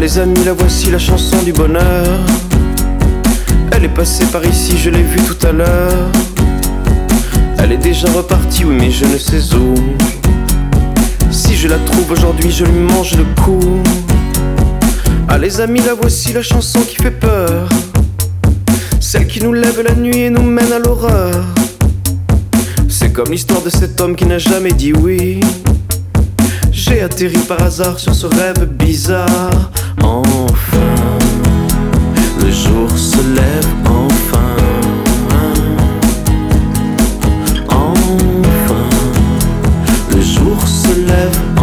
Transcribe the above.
les amis, la voici la chanson du bonheur. Elle est passée par ici, je l'ai vue tout à l'heure. Elle est déjà repartie, oui mais je ne sais où. Si je la trouve aujourd'hui, je lui mange le cou. Ah les amis, la voici la chanson qui fait peur, celle qui nous lève la nuit et nous mène à l'horreur. C'est comme l'histoire de cet homme qui n'a jamais dit oui. J'ai atterri par hasard sur ce rêve bizarre. Enfin, le jour se lève enfin. Enfin, le jour se lève